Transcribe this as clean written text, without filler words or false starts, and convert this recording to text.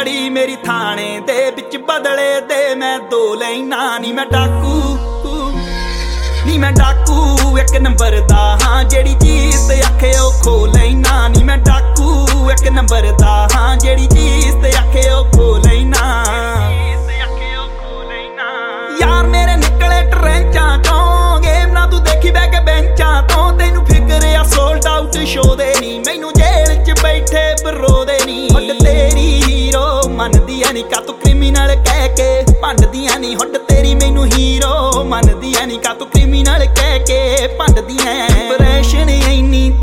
ਲੜੀ ਮੇਰੀ ਥਾਣੇ ਦੇ ਵਿੱਚ ਬਦਲੇ ਦੇ ਮੈਂ 2 ਲੈਣਾ ਨੀ ਮੈਂ ਡਾਕੂ ਨੀ ਮੈਂ ਡਾਕੂ 1 ਨੰਬਰ ਦਾ ਹਾਂ ਜਿਹੜੀ ਚੀਜ਼ ਤੇ ਆਖੇ ਉਹ ਖੋ ਲੈਣਾ ਨੀ ਮੈਂ ਡਾਕੂ 1 ਨੰਬਰ ਦਾ ਹਾਂ ਜਿਹੜੀ ਚੀਜ਼ ਤੇ ਆਖੇ ਉਹ ਖੋ ਲੈਣਾ ਯਾਰ ਮੇਰੇ ਨਿਕਲੇ ਟਰੈਂਚਾਂ ਚੋਂ ਗੇਮ ਨਾ ਤੂੰ ਦੇਖੀ ਬਹਿ ਕੇ ਬੈਂਚਾਂ ਤੋਂ ਤੈਨੂੰ ਫਿਕਰ ਆ ਸੋਲਡ ਆਊਟ ਸ਼ੋ ਦੇ ਨੀ ਮੈਨੂੰ ਜੇਲ੍ਹ 'ਚ ਬੈਠੇ ਬਰੋ ਦੇ ਨੀ ਹੁੱਡ ਤੇਰੀ ਹੀਰੋ ਮੰਨਦੀ ਐ ਨੀ ਕਾ ਤੂੰ ਕ੍ਰਿਮੀਨਲ ਕਹਿ ਕੇ ਭੰਡਦੀਆਂ ਨੀ ਹੁੱਡ ਤੇਰੀ ਮੈਨੂੰ ਹੀਰੋ ਮੰਨਦੀ ਐ ਨੀ ਕਾ ਤੂੰ ਕ੍ਰਿਮੀਨਲ ਕਹਿ ਕੇ ਭੰਡਦੀਆਂ